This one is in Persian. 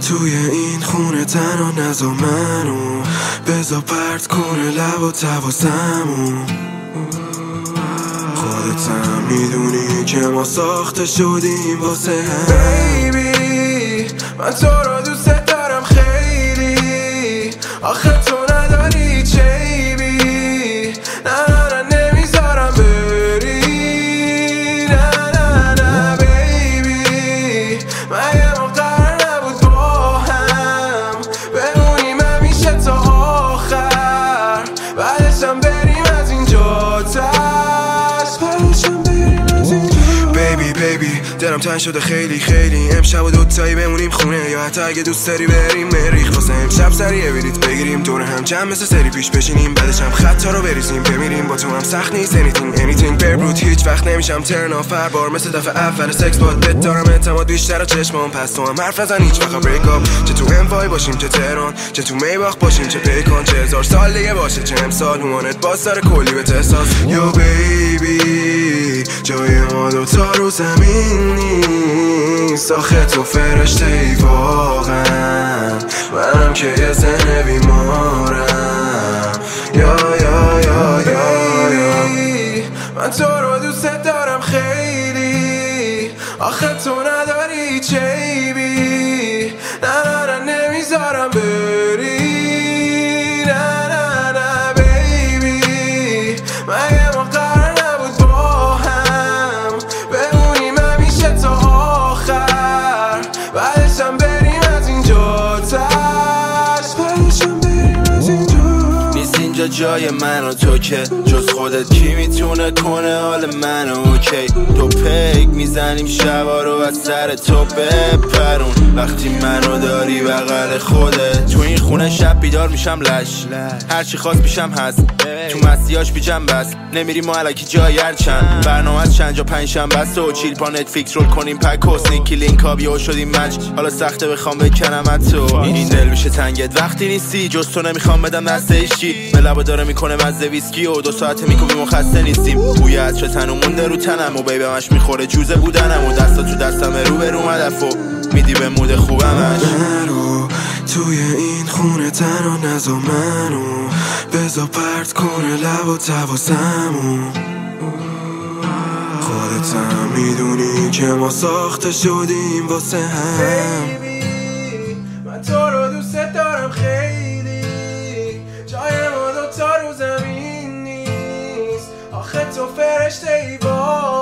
توی این خونه تنها نزا منو، بزا پرت کنه لب و تواسمون. خودتم میدونی که ما ساخته شدیم واسه هم. بیبی من تو رو دوست دارم خیلی، آخه تو نداری چیبی. نه نه نه نمیذارم بری، نه نه نه بیبی. مگه ما قرار نبود با هم بمونیم همیشه تا آخر، بعدشم بریم از اینجا ترس، بعدشم بریم از اینجا. بیبی دلم تنگ شده خیلی خیلی، امشب و دوتایی بمونیم خونه، یا حتی اگه دوست داری بریم مریخ واسه امشب سریع بلیط بگیریم دور هم جمع مثل سری پیش بشینیم، بعدش هم خطا رو بریزیم بمیریم. با تو هم سخت نیست anything بربروت، هیچ وقت نمیشم ترن آف هر بار مثل دفعه اول سکس باد. بهت دارم اعتماد بیشتر از چشمام، پس تو هم حرف نزن هیچ وقت بریک آپ. چه تو انوای باشیم چه تهران، چه تو میباخت باشیم چه پیکان، چه هزار سال دیگه باشه چه امسال، هوانت باز داره کلی به احساس. یو بیبی جای ما دوتا رو زمین نیست، آخه تو فرشته ای واقعا، منم که یه زن بیمارم. یا من تو رو دوست دارم خیلی، آخه تو نداری چیبی. نه نه نه نمیذارم بری، نه نه نه بیبی. مگه ما قرار نبود با هم بمونیم همیشه تا آخر، بعدشم بریم از اینجا ترس، بعدشم بریم از اینجا. نیست اینجا جای من و تو که جز خودت کی میتونه کنه حال منو اوکی. تو پیک میزنیم شبا رو از سر تو بپرون، وقتی منو داری بغل خودت. تو این خونه شب بیدار میشم لش، هرچی خواست پیشم هست، تو مسیاش بیجم بس. نمیریم ما علکی جای هرچند، برنامه از چند جا پنجشنبه بست و چیل پا نتفلیکس رول کنیم پک و سنیکی لینک ها بیو شدیم مچ. حالا سخته بخوام بکنم از تو، این دل میشه تنگت وقتی نیستی، جز تو نمیخوام بدم دست ایشی. ملبا داره میکنه مزه ویسکی و 2 ساعته میکوبیم و خسته نیستیم. بوی عطر تنو مونده رو تنم و بیبی همش میخوره جوزه بودنم، و دستا تو دستم رو به رو مدف و میدی به مود خوبمش. نرو توی این خونه تنها نزا منو، بزا پرت کنه لب و تواسمون. خودتم میدونی که ما ساخته شدیم واسه هم. من تو رو دوست دارم خیلی، جای ما دوتا رو زمین نیست، آخه تو فرشته ای